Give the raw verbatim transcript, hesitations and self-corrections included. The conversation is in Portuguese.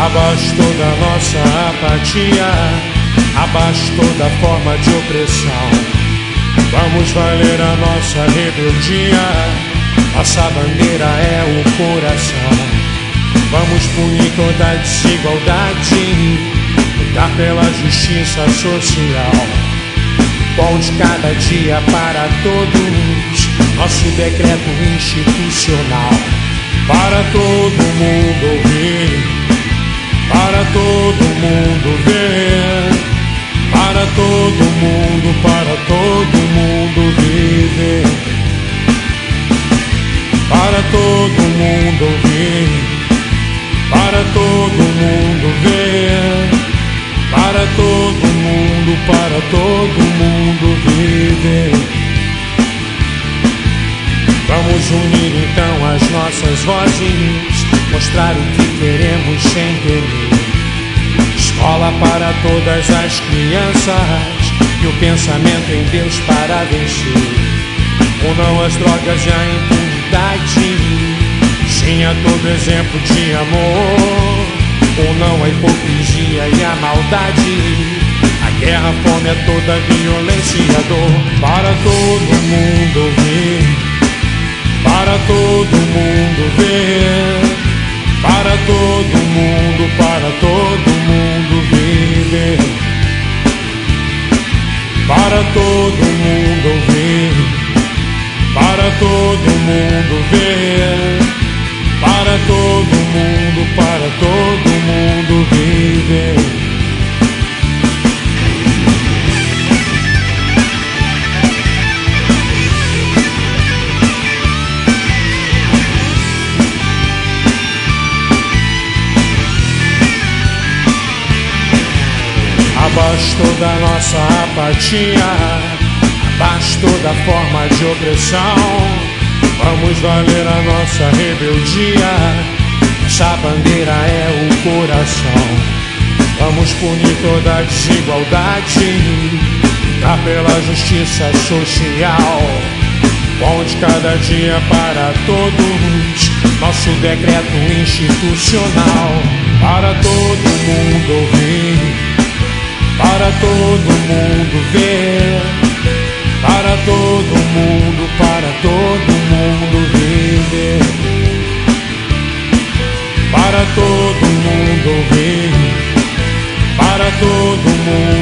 Abaixo toda nossa apatia, abaixo toda forma de opressão. Vamos valer a nossa rebeldia, nossa bandeira é o coração. Vamos punir toda a desigualdade, lutar pela justiça social. Pão de cada dia para todos, nosso decreto institucional. Para todo mundo ouvir, para todo mundo ver, para todo mundo, para todo mundo viver. Para todo mundo ouvir, para todo mundo ver, para todo mundo, para todo mundo viver. Vamos unir então as nossas vozes, mostrar o que queremos sem temer. Escola para todas as crianças e o pensamento em Deus para vencer. Ou não as drogas e a impunidade, sim a todo exemplo de amor. Ou não a hipocrisia e a maldade, a guerra, a fome, é toda a violência e a dor. Para todo mundo ouvir, para todo mundo ver, para todo mundo, para todo mundo viver. Para todo mundo ouvir, para todo mundo ver, para todo mundo, para todo mundo viver. Abaixo toda a nossa apatia, abaixo toda forma de opressão. Vamos valer a nossa rebeldia, nossa bandeira é o coração. Vamos punir toda a desigualdade, lutar pela justiça social. Pão de cada dia para todos, nosso decreto institucional. Para todo mundo ouvir, para todo mundo ver, para todo mundo, para todo mundo viver. Para todo mundo ouvir, para todo mundo